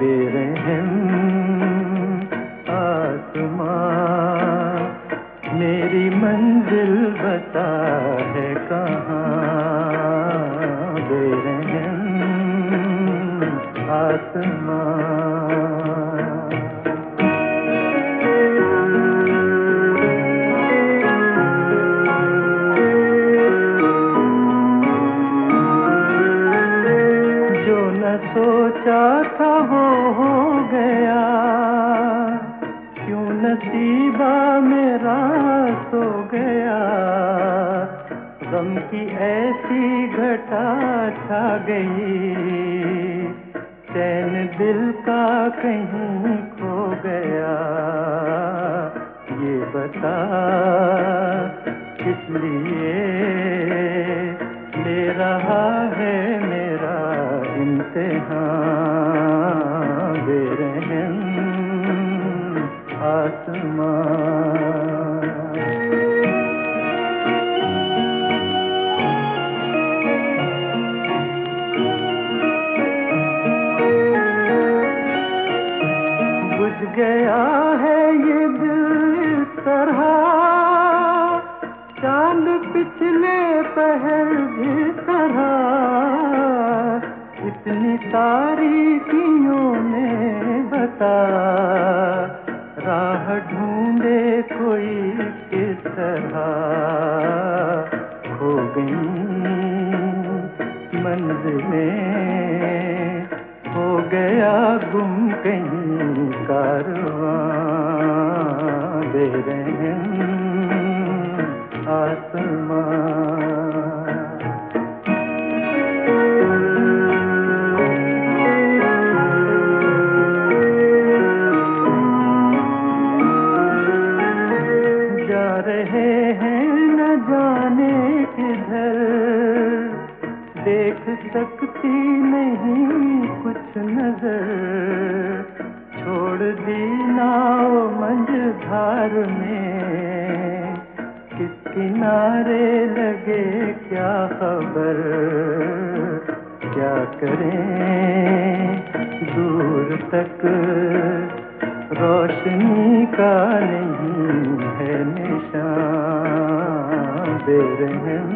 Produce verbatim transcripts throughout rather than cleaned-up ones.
बेरहम आसमां, मेरी मंजिल बता है कहाँ। बेरहम आसमां, सोचा था वो हो गया, क्यों नसीबा मेरा सो गया। गम की ऐसी घटा छा गई, चैन दिल का कहीं खो गया। ये बता किस लिए ले रहा है मेरा इम्तिहान। बेरहम आसमां, बुझ गया है ये दिल इस तरह, चांद पिछले पहर की तरह। इतनी तारीकियों में बता, राह ढूंढे कोई किस तरह। खो गई मंजिलें, हो गया गुम कहीं कारवां। बेरहम आसमां, जा रहे हैं न जाने किधर, देख सकती नहीं कुछ नजर। छोड़ दी नाव मंझधार में, किस किनारे लगे क्या खबर। क्या करें दूर तक रोशनी का नहीं है निशान। बेरहम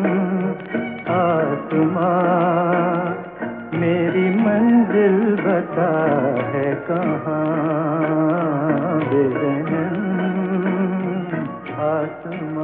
आसमां, मेरी मंजिल बता है कहाँ। बेरहम आसमां।